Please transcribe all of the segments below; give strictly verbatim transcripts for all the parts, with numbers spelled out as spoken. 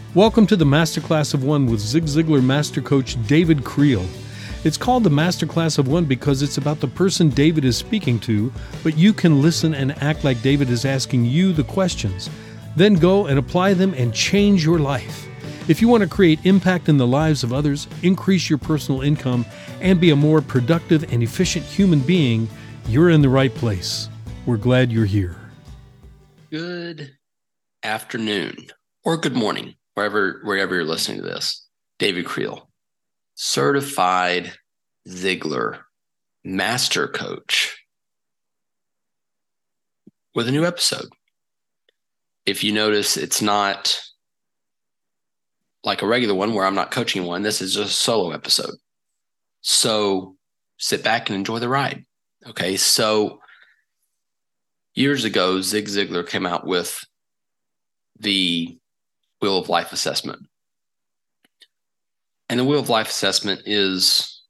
Welcome to the Masterclass of One with Zig Ziglar Master Coach David Creel. It's called the Masterclass of One because it's about the person David is speaking to, but you can listen and act like David is asking you the questions. Then go and apply them and change your life. If you want to create impact in the lives of others, increase your personal income, and be a more productive and efficient human being, you're in the right place. We're glad you're here. Good afternoon or good morning, wherever wherever you're listening to this. David Creel, certified Ziglar master coach, with a new episode. If you notice, it's not like a regular one where I'm not coaching one. This is just a solo episode. So sit back and enjoy the ride. Okay, so years ago, Zig Ziglar came out with the Wheel of Life assessment. And the Wheel of Life assessment is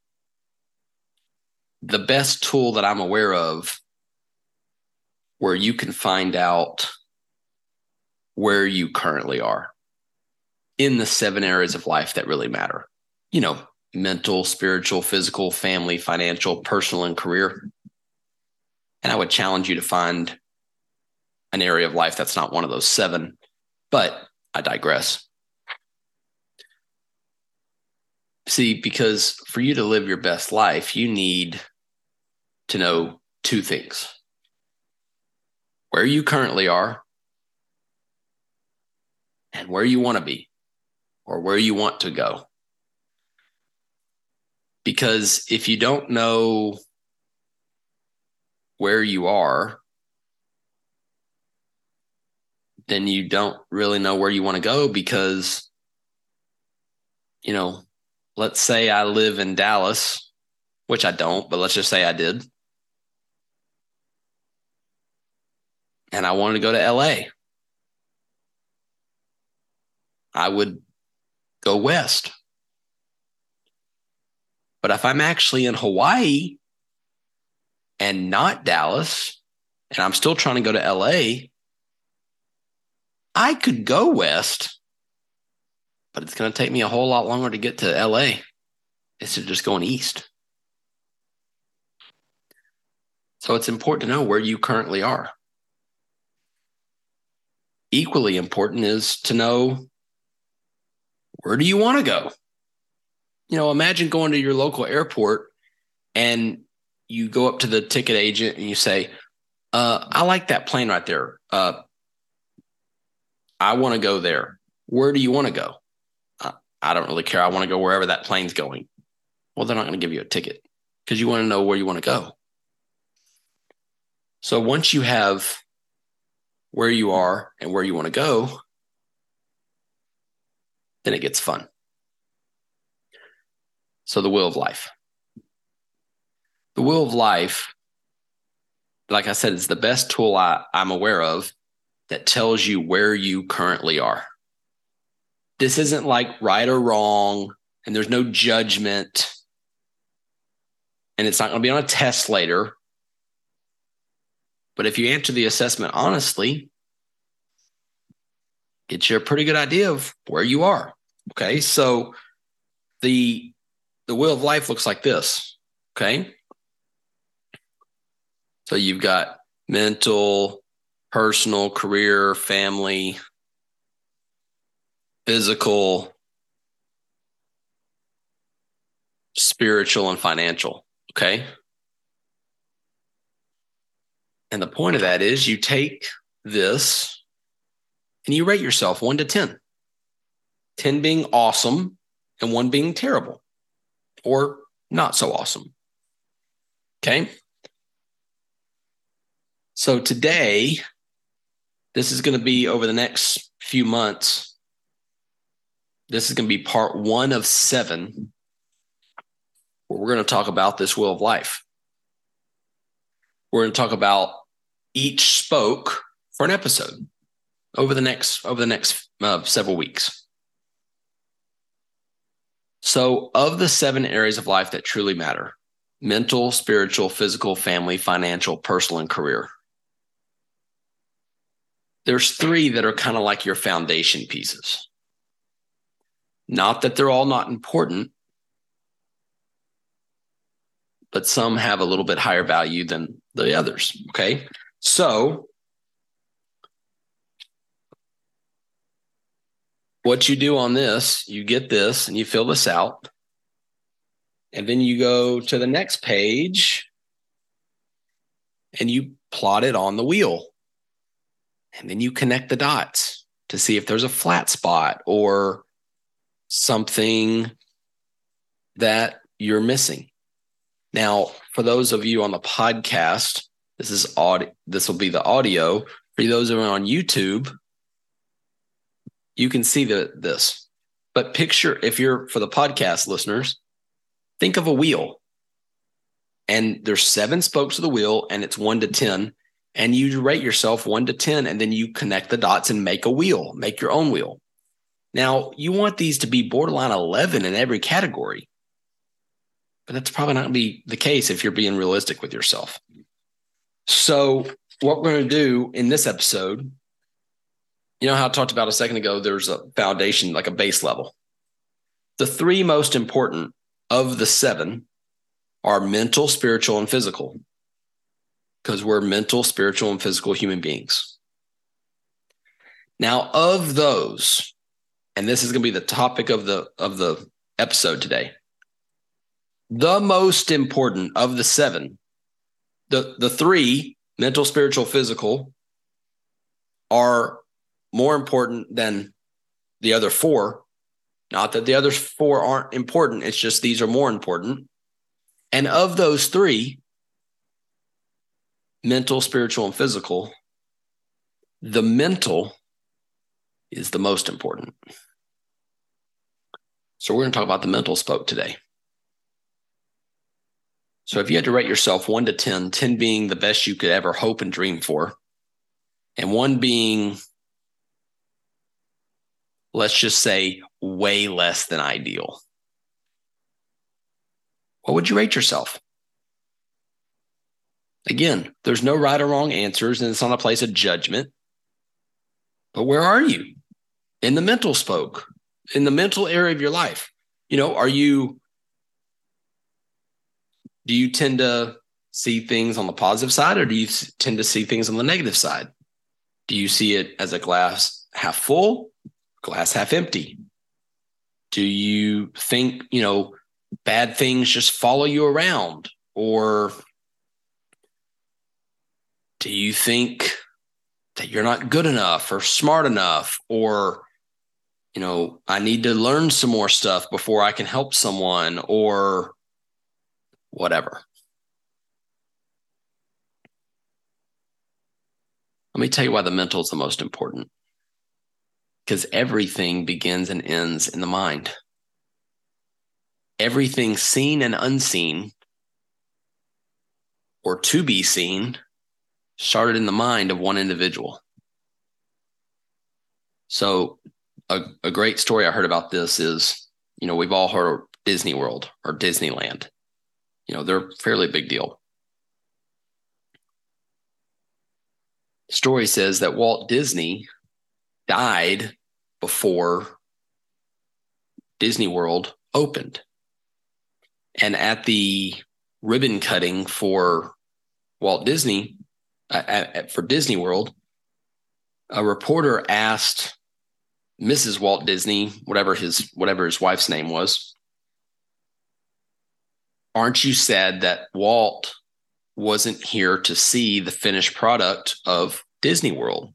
the best tool that I'm aware of where you can find out where you currently are in the seven areas of life that really matter. You know, mental, spiritual, physical, family, financial, personal, and career. And I would challenge you to find an area of life that's not one of those seven, but I digress. See, because for you to live your best life, you need to know two things: where you currently are and where you want to be, or where you want to go. Because if you don't know where you are, then you don't really know where you want to go. Because, you know, let's say I live in Dallas, which I don't, but let's just say I did. And I wanted to go to L A. I would go west. But if I'm actually in Hawaii and not Dallas, and I'm still trying to go to L A, I could go west, but it's going to take me a whole lot longer to get to L A instead of just going east. So it's important to know where you currently are. Equally important is to know, where do you want to go? You know, imagine going to your local airport and you go up to the ticket agent and you say, uh, I like that plane right there. Uh, I want to go there. Where do you want to go? Uh, I don't really care. I want to go wherever that plane's going. Well, they're not going to give you a ticket because you want to know where you want to go. So once you have where you are and where you want to go, then it gets fun. So the Wheel of Life. The Wheel of Life, like I said, is the best tool I, I'm aware of that tells you where you currently are. This isn't like right or wrong, and there's no judgment, and it's not going to be on a test later. But if you answer the assessment honestly, get you a pretty good idea of where you are. Okay, so the the Wheel of Life looks like this. Okay, so you've got mental, personal, career, family, physical, spiritual, and financial. Okay, and the point of that is you take this and you rate yourself one to ten. ten being awesome and one being terrible or not so awesome. Okay. So today, this is going to be over the next few months. This is going to be part one of seven, where we're going to talk about this Wheel of Life. We're going to talk about each spoke for an episode over the next over the next uh, several weeks. So of the seven areas of life that truly matter: mental, spiritual, physical, family, financial, personal, and career, there's three that are kind of like your foundation pieces. Not that they're all not important, but some have a little bit higher value than the others, okay? So what you do on this, you get this and you fill this out. And then you go to the next page and you plot it on the wheel. And then you connect the dots to see if there's a flat spot or something that you're missing. Now, for those of you on the podcast, this is audio, this will be the audio. For those of you on YouTube, you can see the, this. But picture, if you're for the podcast listeners, think of a wheel. And there's seven spokes of the wheel, and it's one to ten. And you rate yourself one to ten, and then you connect the dots and make a wheel, make your own wheel. Now, you want these to be borderline eleven in every category. But that's probably not going to be the case if you're being realistic with yourself. So what we're going to do in this episode, you know how I talked about a second ago, there's a foundation, like a base level. The three most important of the seven are mental, spiritual, and physical, because we're mental, spiritual, and physical human beings. Now, of those, and this is going to be the topic of the of the episode today, the most important of the seven, the, the three, mental, spiritual, physical, are more important than the other four. Not that the other four aren't important. It's just these are more important. And of those three, mental, spiritual, and physical, the mental is the most important. So we're going to talk about the mental spoke today. So if you had to rate yourself one to ten, ten being the best you could ever hope and dream for, and one being, let's just say, way less than ideal, what would you rate yourself? Again, there's no right or wrong answers, and it's not a place of judgment. But where are you in the mental spoke, in the mental area of your life? You know, are you, do you tend to see things on the positive side, or do you tend to see things on the negative side? Do you see it as a glass half full, glass half empty? Do you think, you know, bad things just follow you around? Or do you think that you're not good enough or smart enough, or, you know, I need to learn some more stuff before I can help someone, or whatever? Let me tell you why the mental is the most important. Because everything begins and ends in the mind. Everything seen and unseen, or to be seen, started in the mind of one individual. So a, a great story I heard about this is, you know, we've all heard of Disney World or Disneyland. You know, they're a fairly big deal. The story says that Walt Disney died before Disney World opened. And at the ribbon cutting for Walt Disney, uh, at, for Disney World, a reporter asked Missus Walt Disney, whatever his whatever his wife's name was, "Aren't you sad that Walt wasn't here to see the finished product of Disney World?"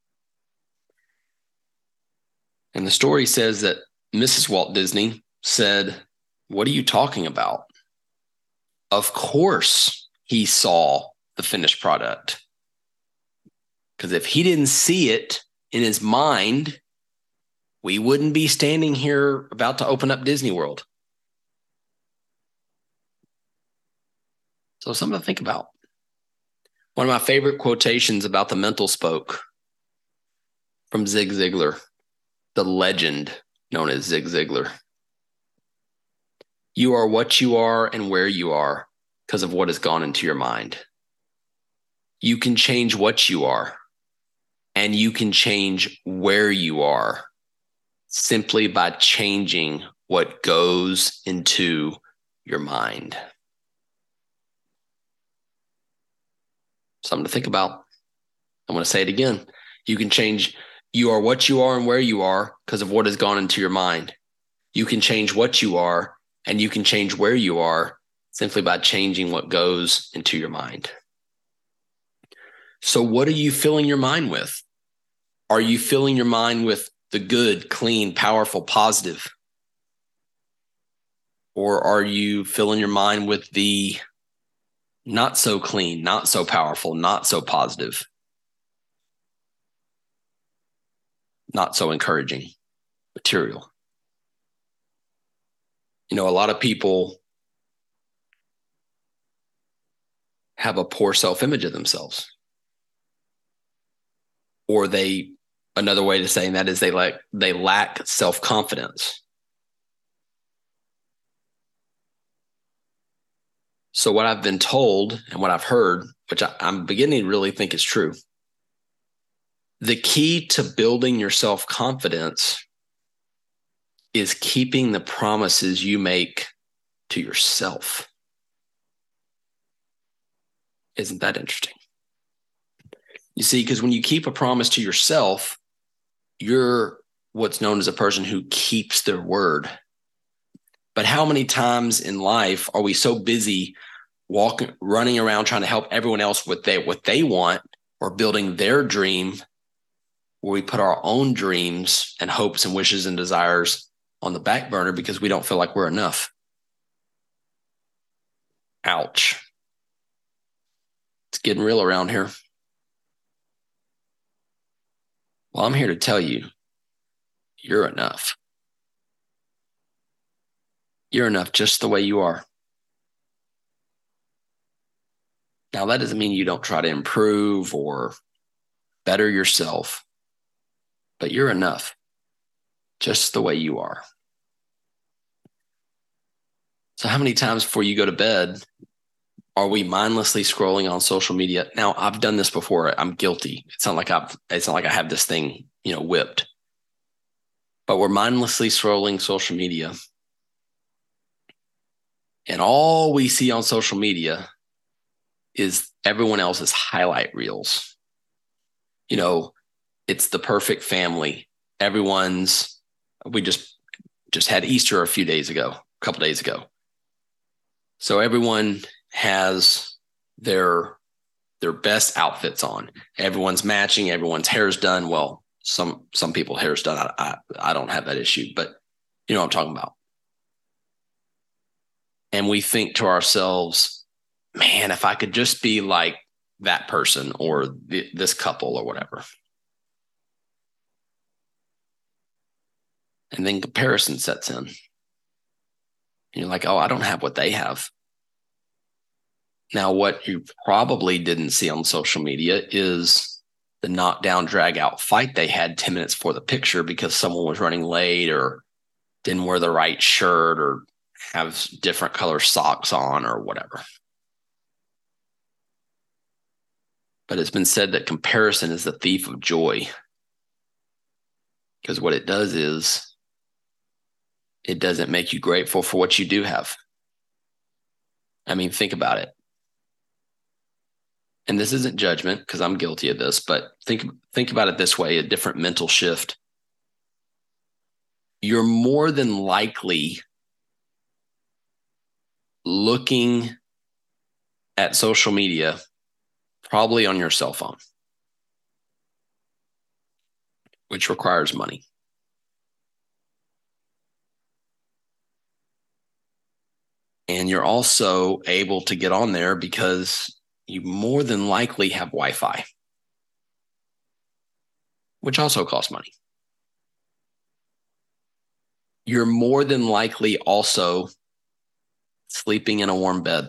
And the story says that Missus Walt Disney said, "What are you talking about? Of course he saw the finished product. Because if he didn't see it in his mind, we wouldn't be standing here about to open up Disney World." So something to think about. One of my favorite quotations about the mental spoke from Zig Ziglar, the legend known as Zig Ziglar. "You are what you are and where you are because of what has gone into your mind. You can change what you are, and you can change where you are simply by changing what goes into your mind. Something to think about. I'm going to say it again. You can change, you are what you are and where you are because of what has gone into your mind. You can change what you are and you can change where you are simply by changing what goes into your mind. So what are you filling your mind with? Are you filling your mind with the good, clean, powerful, positive? Or are you filling your mind with the not so clean, not so powerful, not so positive, not so encouraging material? You know, a lot of people have a poor self-image of themselves. Or they, another way to saying that is they lack, they lack self-confidence. So what I've been told and what I've heard, which I, I'm beginning to really think is true, the key to building your self-confidence is keeping the promises you make to yourself. Isn't that interesting? You see, because when you keep a promise to yourself, you're what's known as a person who keeps their word. But how many times in life are we so busy walking, running around trying to help everyone else with they, what they want or building their dream, where we put our own dreams and hopes and wishes and desires on the back burner because we don't feel like we're enough? Ouch. It's getting real around here. Well, I'm here to tell you, you're enough. You're enough just the way you are. Now, that doesn't mean you don't try to improve or better yourself, but you're enough just the way you are. So how many times before you go to bed are we mindlessly scrolling on social media? Now, I've done this before. I'm guilty. It's not like I've, it's not like I have this thing, you know, whipped. But we're mindlessly scrolling social media. And all we see on social media is everyone else's highlight reels. You know, it's the perfect family. Everyone's, we just, just had Easter a few days ago, a couple days ago. So everyone has their their best outfits on. Everyone's matching. Everyone's hair's done. Well, some some people hair's done. I, I I don't have that issue, but you know what I'm talking about. And we think to ourselves, man, if I could just be like that person or th- this couple or whatever. And then comparison sets in. And you're like, oh, I don't have what they have. Now, what you probably didn't see on social media is the knockdown, drag out fight they had ten minutes before the picture because someone was running late or didn't wear the right shirt or have different color socks on or whatever. But it's been said that comparison is the thief of joy. Because what it does is it doesn't make you grateful for what you do have. I mean, think about it. And this isn't judgment because I'm guilty of this, but think, think about it this way, a different mental shift. You're more than likely looking at social media, probably on your cell phone, which requires money. And you're also able to get on there because you more than likely have Wi-Fi, which also costs money. You're more than likely also sleeping in a warm bed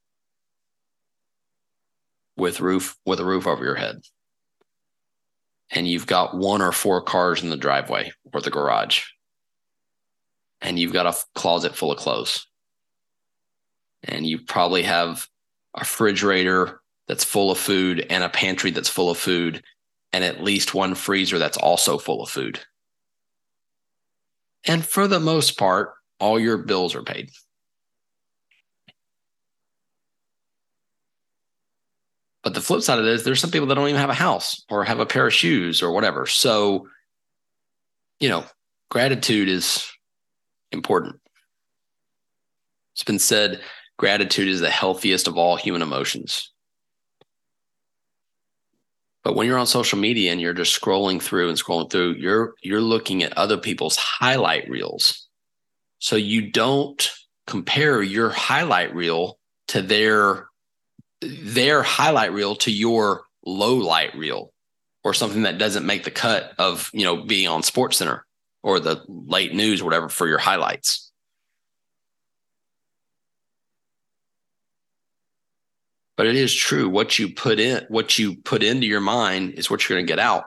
with roof with a roof over your head. And you've got one or four cars in the driveway or the garage. And you've got a closet full of clothes. And you probably have a refrigerator that's full of food and a pantry that's full of food and at least one freezer that's also full of food. And for the most part, all your bills are paid. But the flip side of this, there's some people that don't even have a house or have a pair of shoes or whatever. So, you know, gratitude is important. It's been said, gratitude is the healthiest of all human emotions. But when you're on social media and you're just scrolling through and scrolling through, you're you're looking at other people's highlight reels. So you don't compare your highlight reel to their their highlight reel to your low light reel, or something that doesn't make the cut of, you know, being on SportsCenter or the late news or whatever for your highlights. But it is true. What you put in, what you put into your mind is what you're going to get out.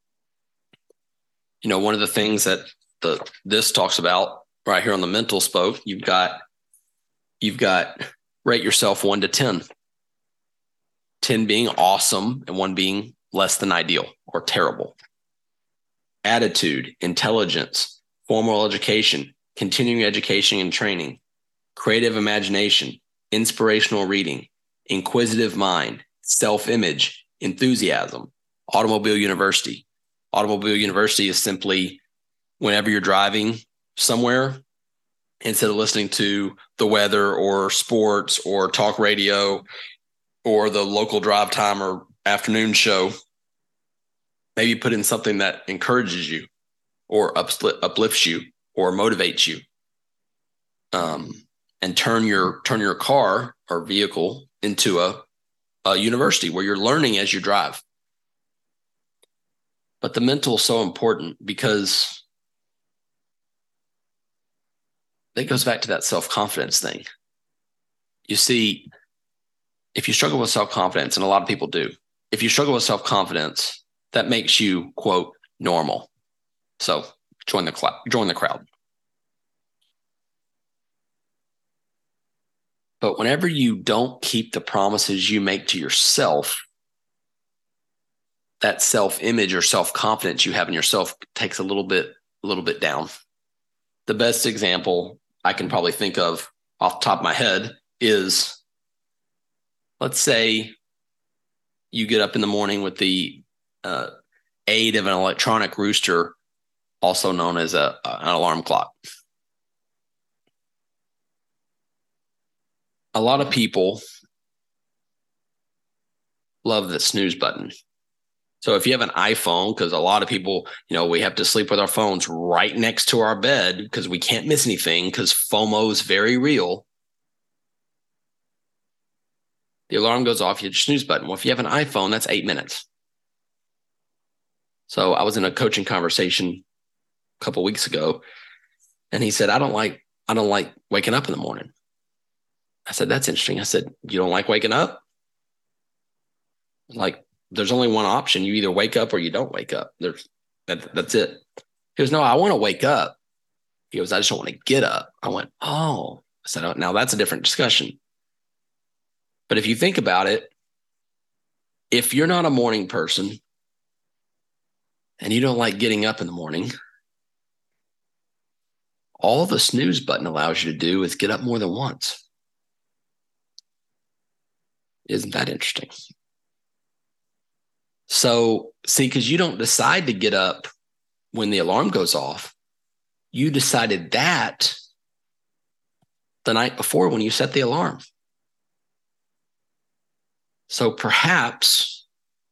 You know, one of the things that the this talks about right here on the mental spoke, you've got you've got rate yourself one to ten. ten being awesome and one being less than ideal or terrible. Attitude, intelligence, formal education, continuing education and training, creative imagination, inspirational reading, inquisitive mind, self-image, enthusiasm, Automobile University. Automobile University is simply whenever you're driving somewhere, instead of listening to the weather or sports or talk radio or the local drive time or afternoon show, maybe put in something that encourages you or uplifts you or motivates you. Um, and turn your turn your car or vehicle into a, a university where you're learning as you drive. But the mental is so important because that goes back to that self-confidence thing. You see, if you struggle with self-confidence, and a lot of people do, if you struggle with self-confidence, that makes you, quote, normal. So join the cl- join the crowd. But whenever you don't keep the promises you make to yourself, that self-image or self-confidence you have in yourself takes a little bit, a little bit down. The best example I can probably think of off the top of my head is, let's say you get up in the morning with the uh, aid of an electronic rooster, also known as a, an alarm clock. A lot of people love the snooze button. So if you have an iPhone, because a lot of people, you know, we have to sleep with our phones right next to our bed because we can't miss anything because FOMO is very real. The alarm goes off, you hit your snooze button. Well, if you have an iPhone, that's eight minutes. So I was in a coaching conversation a couple of weeks ago, and he said, I don't like, I don't like waking up in the morning. I said, that's interesting. I said, you don't like waking up? Like, there's only one option. You either wake up or you don't wake up. There's that, that's it. He goes, no, I want to wake up. He goes, I just don't want to get up. I went, oh. I said, oh, now that's a different discussion. But if you think about it, if you're not a morning person and you don't like getting up in the morning, all the snooze button allows you to do is get up more than once. Isn't that interesting? So, see, because you don't decide to get up when the alarm goes off. You decided that the night before when you set the alarm. So perhaps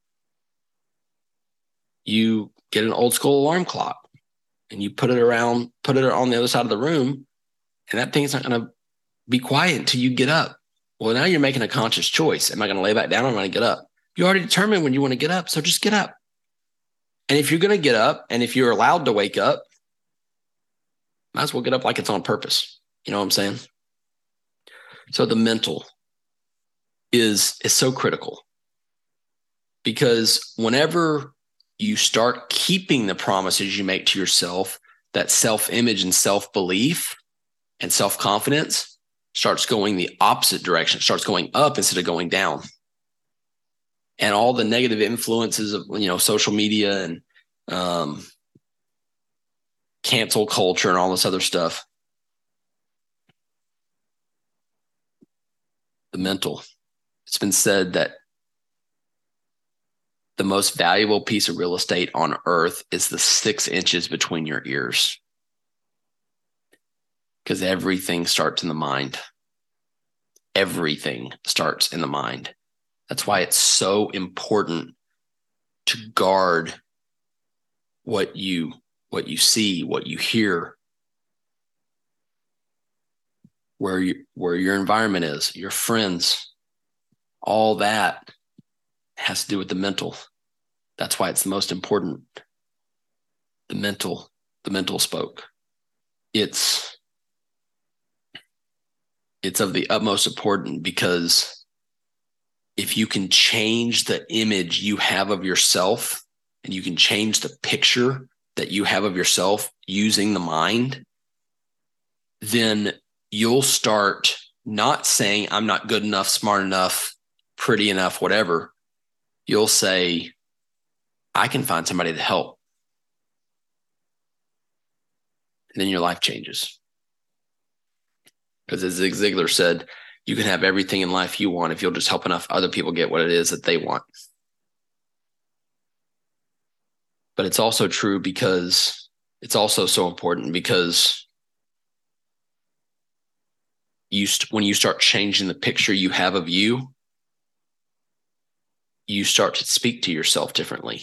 you get an old school alarm clock and you put it around, put it on the other side of the room, and that thing's not going to be quiet until you get up. Well, now you're making a conscious choice. Am I going to lay back down or am I going to get up? You already determined when you want to get up, so just get up. And if you're going to get up, and if you're allowed to wake up, might as well get up like it's on purpose. You know what I'm saying? So the mental is, is so critical, because whenever you start keeping the promises you make to yourself, that self-image and self-belief and self-confidence starts going the opposite direction, starts going up instead of going down. And all the negative influences of, you know, social media and um, cancel culture and all this other stuff. The mental. It's been said that the most valuable piece of real estate on earth is the six inches between your ears. Because everything starts in the mind. Everything starts in the mind. That's why it's so important to guard what you, what you see, what you hear, where you, where your environment is, your friends, all that has to do with the mental. That's why it's the most important. The mental, the mental spoke. It's, it's of the utmost importance because if you can change the image you have of yourself and you can change the picture that you have of yourself using the mind, then you'll start not saying, I'm not good enough, smart enough, pretty enough, whatever. You'll say, I can find somebody to help. And then your life changes. Because as Zig Ziglar said, you can have everything in life you want if you'll just help enough other people get what it is that they want. But it's also true because it's also so important because you st- when you start changing the picture you have of you, you start to speak to yourself differently.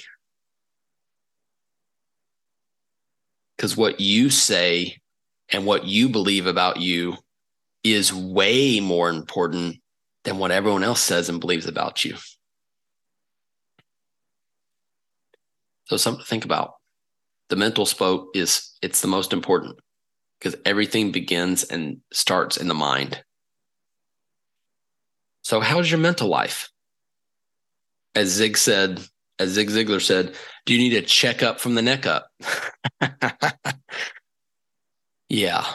Because what you say and what you believe about you is way more important than what everyone else says and believes about you. So something to think about. The mental spoke is, it's the most important because everything begins and starts in the mind. So how's your mental life? As Zig said, as Zig Ziglar said, do you need a checkup from the neck up? Yeah.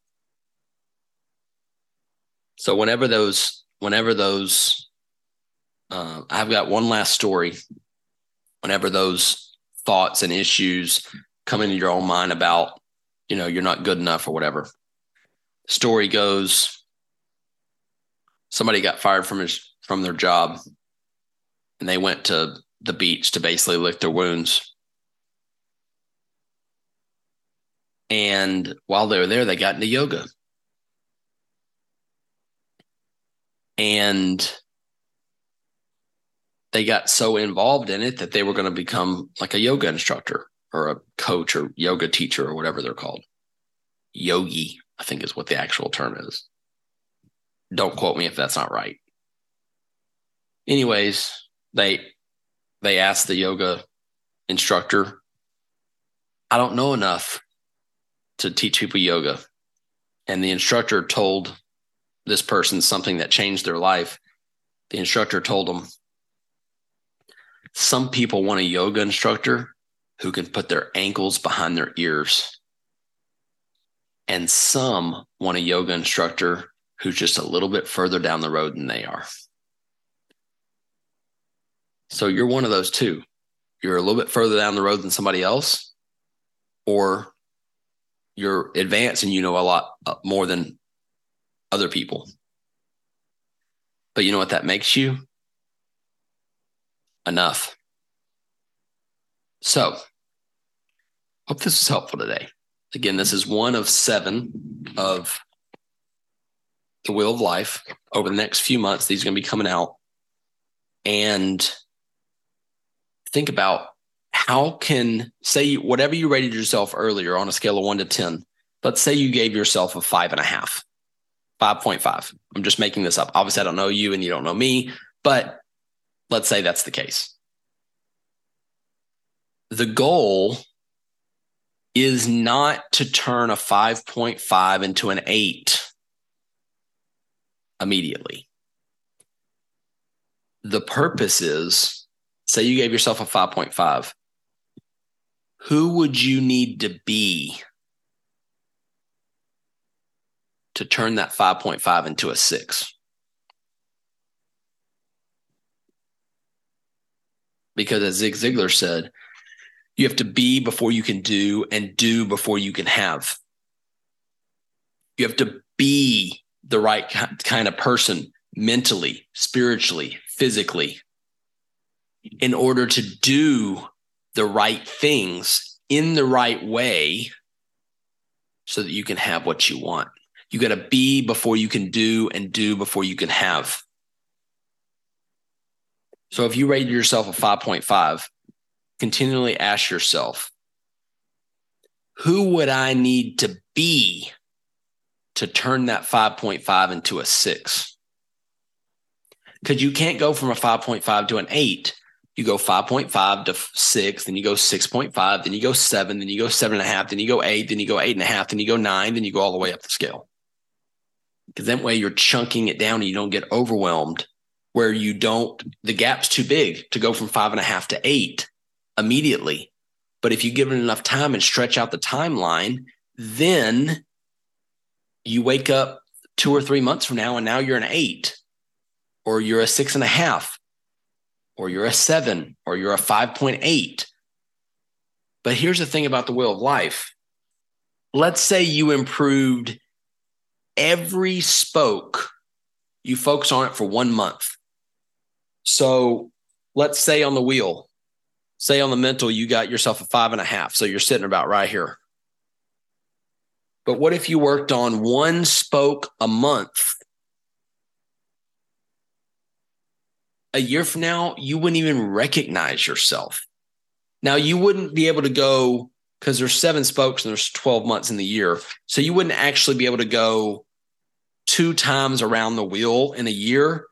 So whenever those, whenever those, uh, I've got one last story. Whenever those thoughts and issues come into your own mind about, you know, you're not good enough or whatever. Story goes, somebody got fired from his, from their job and they went to the beach to basically lick their wounds. And while they were there, they got into yoga. And they got so involved in it that they were going to become like a yoga instructor or a coach or yoga teacher or whatever they're called. Yogi, I think is what the actual term is. Don't quote me if that's not right. Anyways, they they asked the yoga instructor, I don't know enough to teach people yoga. And the instructor told this person something that changed their life. The instructor told them, some people want a yoga instructor who can put their ankles behind their ears. And some want a yoga instructor who's just a little bit further down the road than they are. So you're one of those two. You're a little bit further down the road than somebody else, or you're advanced and you know a lot more than other people. But you know what that makes you? Enough. So, hope this was helpful today. Again, this is one of seven of the Wheel of Life. Over the next few months, these are going to be coming out. And think about how can, say, whatever you rated yourself earlier on a scale of one to ten, let's say you gave yourself a five and a half, five point five. I'm just making this up. Obviously, I don't know you and you don't know me, but let's say that's the case. The goal is not to turn a five point five into an eight immediately. The purpose is, say you gave yourself a five point five. Who would you need to be to turn that five point five into a six? Because as Zig Ziglar said, You have to be before you can do, and do before you can have. You have to be the right kind of person mentally, spiritually, physically, in order to do the right things in the right way so that you can have what you want. You got to be before you can do, and do before you can have. So if you rated yourself a five point five, continually ask yourself, who would I need to be to turn that five point five into a six? Because you can't go from a five point five to an eight. You go five point five to six, then you go six point five, then you go seven, then you go seven and a half, then you go eight, then you go eight and a half, then you go nine, then you go all the way up the scale. Because that way you're chunking it down and you don't get overwhelmed, where you don't, the gap's too big to go from five and a half to eight immediately. But if you give it enough time and stretch out the timeline, then you wake up two or three months from now and now you're an eight, or you're a six and a half, or you're a seven, or you're a five point eight. But here's the thing about the wheel of life. Let's say you improved every spoke. You focus on it for one month. So let's say on the wheel, say on the mental, you got yourself a five and a half. So you're sitting about right here. But what if you worked on one spoke a month? A year from now, you wouldn't even recognize yourself. Now, you wouldn't be able to go, because there's seven spokes and there's twelve months in the year. So you wouldn't actually be able to go two times around the wheel in a year.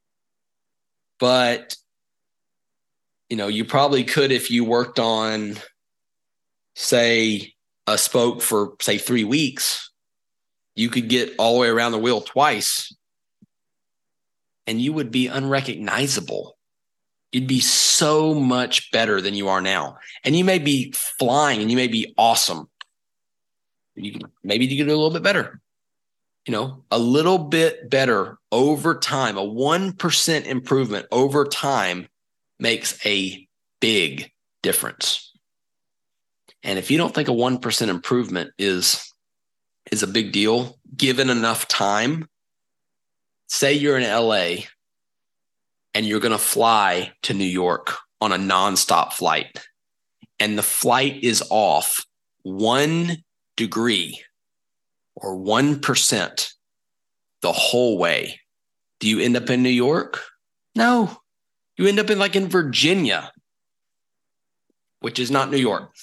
But, you know, you probably could if you worked on, say, a spoke for, say, three weeks. You could get all the way around the wheel twice, and you would be unrecognizable. You'd be so much better than you are now. And you may be flying and you may be awesome. You can, maybe you get a little bit better. You know, a little bit better over time, a one percent improvement over time makes a big difference. And if you don't think a one percent improvement is, is a big deal, given enough time, say you're in L A and you're going to fly to New York on a nonstop flight, and the flight is off one degree or one percent the whole way. Do you end up in New York? No. You end up in like in Virginia, which is not New York.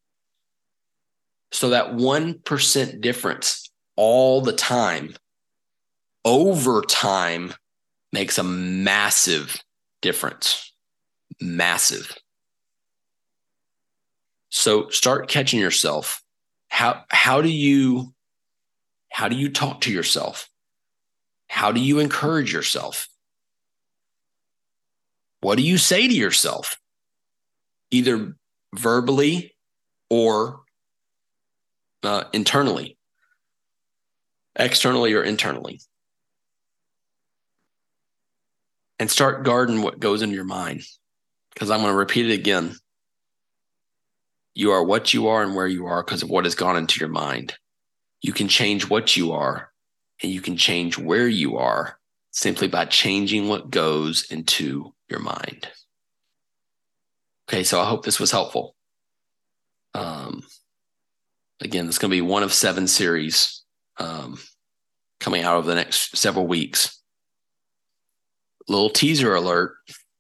So that one percent difference all the time, over time, makes a massive difference. Massive. So start catching yourself. How, how do you, how do you talk to yourself? How do you encourage yourself? What do you say to yourself? Either verbally or uh, internally, externally or internally. And start guarding what goes into your mind, because I'm going to repeat it again. You are what you are and where you are because of what has gone into your mind. You can change what you are, and you can change where you are simply by changing what goes into your mind. Okay, so I hope this was helpful. Um, again, it's going to be one of seven series um, coming out over the next several weeks. Little teaser alert.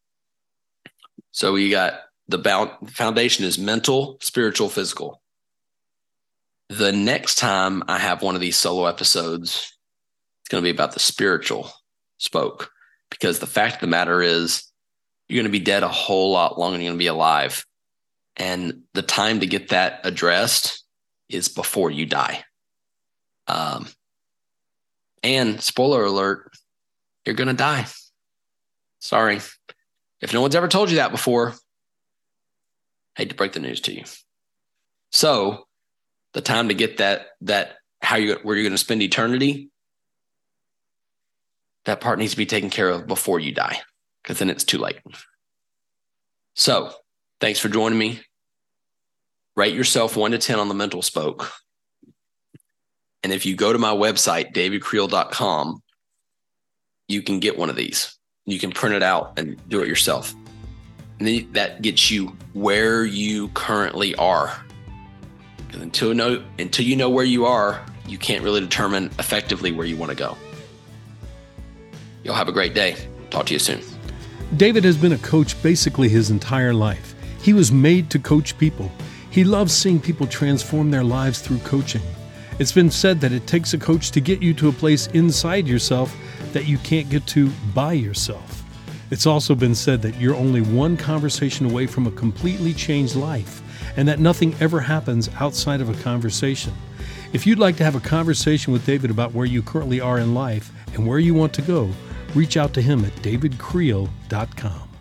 So we got the bound, foundation is mental, spiritual, physical. The next time I have one of these solo episodes, it's going to be about the spiritual spoke, because the fact of the matter is you're going to be dead a whole lot longer than you're going to be alive. And the time to get that addressed is before you die. Um, and spoiler alert, you're going to die. Sorry. If no one's ever told you that before, hate to break the news to you. So the time to get that, that how you where you're going to spend eternity, that part needs to be taken care of before you die, because then it's too late. So thanks for joining me. rate yourself one to ten on the mental spoke. And if you go to my website, david creel dot com, you can get one of these. You can print it out and do it yourself. And then that gets you where you currently are. Because until, know, until you know where you are, you can't really determine effectively where you want to go. Y'all have a great day. Talk to you soon. David has been a coach basically his entire life. He was made to coach people. He loves seeing people transform their lives through coaching. It's been said that it takes a coach to get you to a place inside yourself that you can't get to by yourself. It's also been said that you're only one conversation away from a completely changed life, and that nothing ever happens outside of a conversation. If you'd like to have a conversation with David about where you currently are in life and where you want to go, reach out to him at david creel dot com.